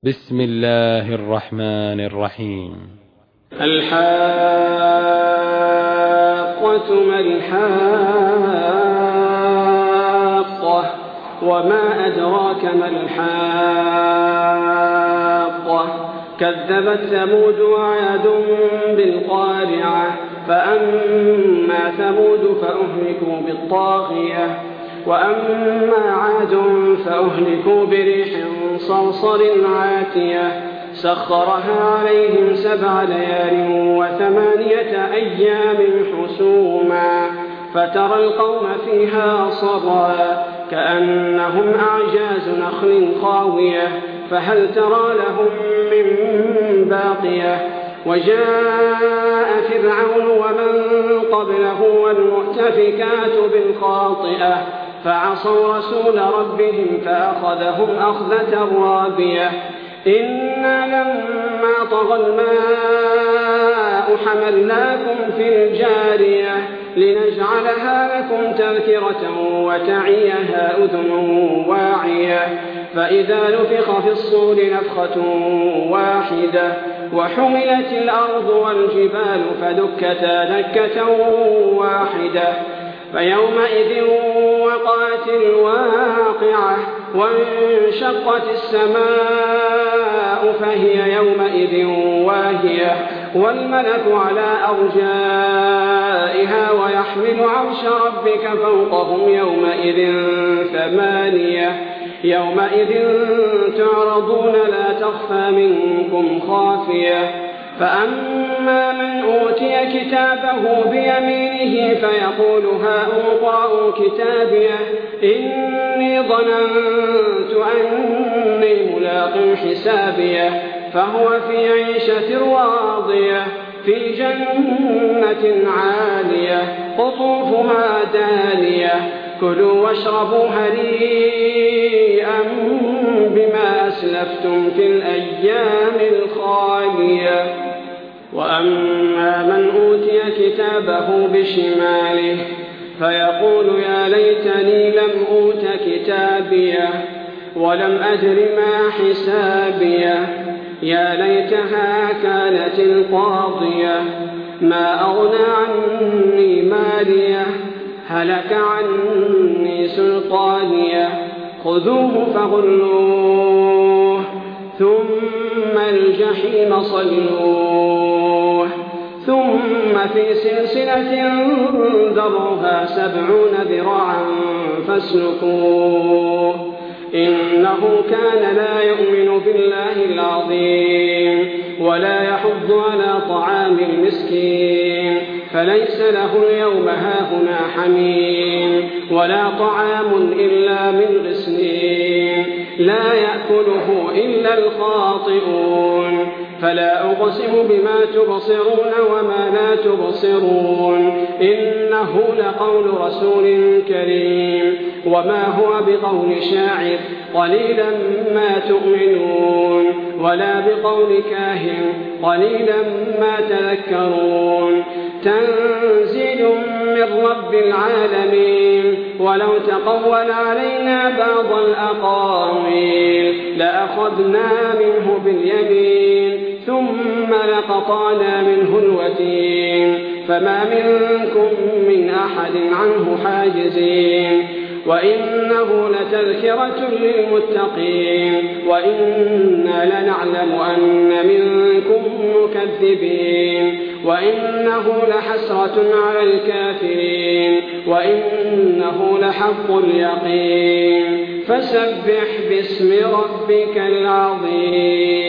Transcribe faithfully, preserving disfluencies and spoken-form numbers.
بسم الله الرحمن الرحيم. الحاقة ما الحاقة وما أدراك ما الحاقة كذبت ثمود وعاد بالقارعة فأما ثمود فأهلكوا بالطاغية وأما عاد فأهلكوا بريح صرصر عاتية سخرها عليهم سبع ليال وثمانية أيام حسوما فترى القوم فيها صرعا كأنهم أعجاز نخل خاوية فهل ترى لهم من باقية وجاء فرعون ومن قبله والمؤتفكات بالخاطئة فعصوا رسول ربهم فأخذهم أخذة رابية إنا لما طغى الماء حملناكم في الجارية لنجعلها لكم تذكرة وتعيها أذن واعية فإذا نفخ في الصور نفخة واحدة وحملت الأرض والجبال فدكتا دكة واحدة فيومئذ وقعت الواقعة وانشقت السماء فهي يومئذ واهية والملك على أرجائها ويحمل عرش ربك فوقهم يومئذ ثمانية يومئذ تعرضون لا تخفى منكم خافية فأما من أوتي كتابه بيمينه فيقول هاؤم اقرءوا كتابيه إني ظننت أني ملاق حسابيه فهو في عيشة راضية في جنة عالية قطوفها دانية كلوا واشربوا هنيئا بما أسلفتم في الأيام الخالية وأما من أوتي كتابه بشماله فيقول يا ليتني لم أوت كتابيه ولم أدر ما حسابيه يا ليتها كانت القاضية ما أغنى عني ماليه هلك عني سلطانيه خذوه فغلوه ثم الجحيم صلوه ثم في سلسلة ذرعها سبعون ذراعا فاسلكوه إنه كان لا يؤمن بالله العظيم ولا يحض على طعام المسكين فليس له اليوم هاهنا حميم ولا طعام إلا من غسلين لا يأكله إلا الخاطئون فلا أقسم بما تبصرون وما لا تبصرون إنه لقول رسول كريم وما هو بقول شاعر قليلا ما تؤمنون ولا بقول كاهن قليلا ما تذكرون تنزيل من رب العالمين ولو تقول علينا بعض الأقاويل لأخذنا منه باليمين ثم لقطعنا منه الوتين فما منكم من أحد عنه حاجزين وإنه لتذكرة للمتقين وإنا لنعلم أن منكم مكذبين وإنه لحسرة على الكافرين وإنه لحق اليقين فسبح باسم ربك العظيم.